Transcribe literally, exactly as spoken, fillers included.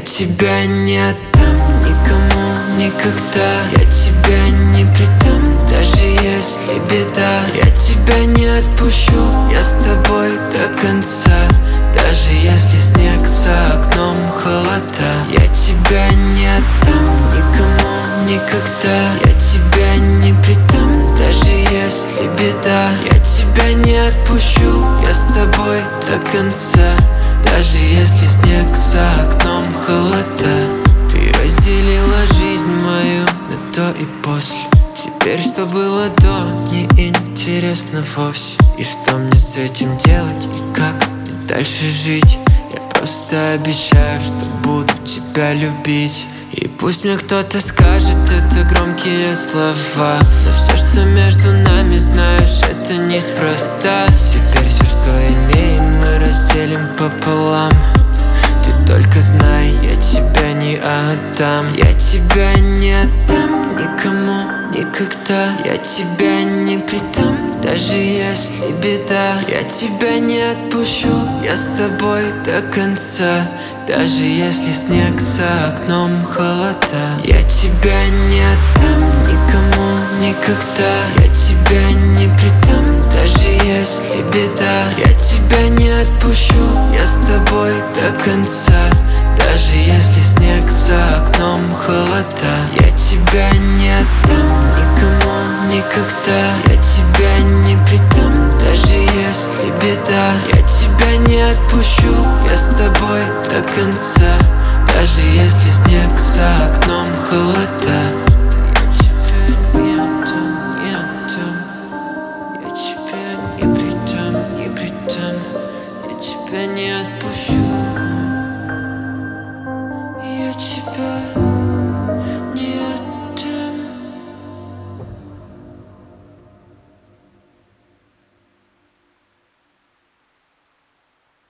тебя не отдам никому никогда. Я тебя не предам, даже если беда. Я тебя не отпущу, я с тобой до конца. Даже если снег за окном, холода. Я тебя не отдам никому никогда. Я тебя не предам, даже если беда. Я тебя не отпущу, я с тобой до конца. Даже если снег за окном, холода. Ты разделила жизнь мою на до и после. Теперь что было до, не интересно вовсе. И что мне с этим делать и как мне дальше жить? Я просто обещаю, что буду тебя любить. И пусть мне кто-то скажет, это громкие слова, но все, что между нами, знаешь, это неспроста. Теперь все, что имеем, мы разделим пополам. Ты только знай, я тебя не отдам. Я тебя не отдам никому никогда. Я тебя не предам, даже если беда. Я тебя не отпущу, я с тобой до конца. Даже если снег за окном, холода. Я тебя не отдам никому никогда. Я тебя не предам, даже если беда. Я тебя не отпущу, я с тобой до конца. Даже если снег